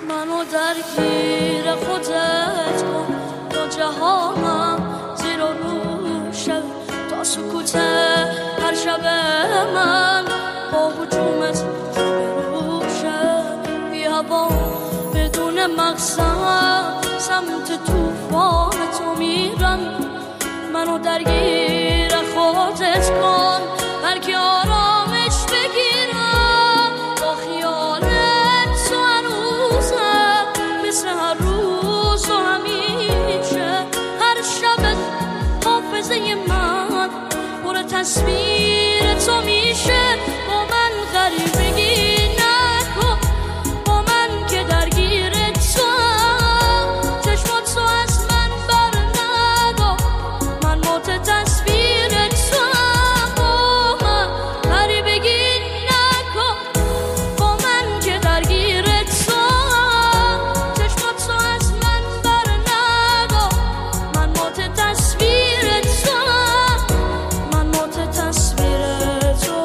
منو درگیر خودت کن تا جهانم زیر و رو شد، تا سکوت هر شب من با هجومت رو شد. بیا با بدون مقصد سمت توفان تو میرم، منو درگیر خودت کن بلکه آرامش بگیرم. با خیالت تو هنوزم مثل هر روز و همیشه، هر شبت حافظه من پر تصویر تو میشه. با من غریبگی نکن، با من که درگیر تو هم، چشمات تو از من بر ندار، من مات تصویر تو هم. با من غریبگی نکن، با من که درگیر تو هم، چشمات تو از من بر ندار، من مات تصویر تو هم، من مات تصویر تو.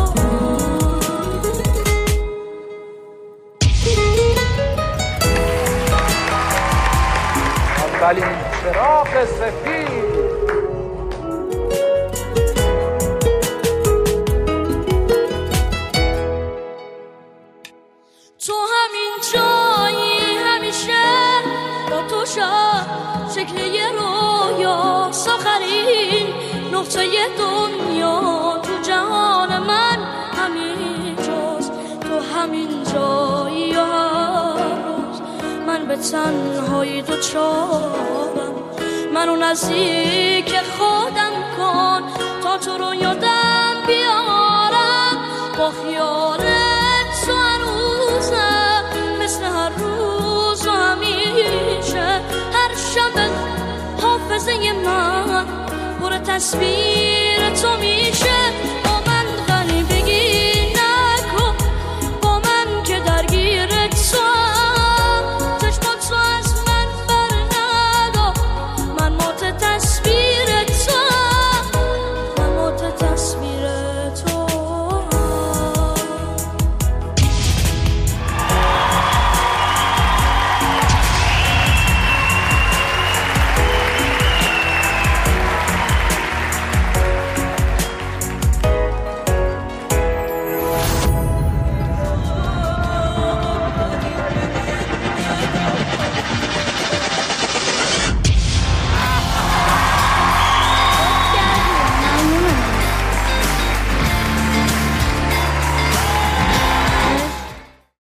اولین چراغ سفید. تو همین جایی همیشه با تو شد شکل یه رویا، آخرین نقطه دنیا تو جهان من همین جاست. تو همین جایی و هر روز من به تنهایی دوچارم، منو نزدیک خودم کن تا تو رو یادم بیارم. با خیالت تو هنوزم مثل هر روز و همیشه، هر شب حافظه من پر تصویر تو میشه.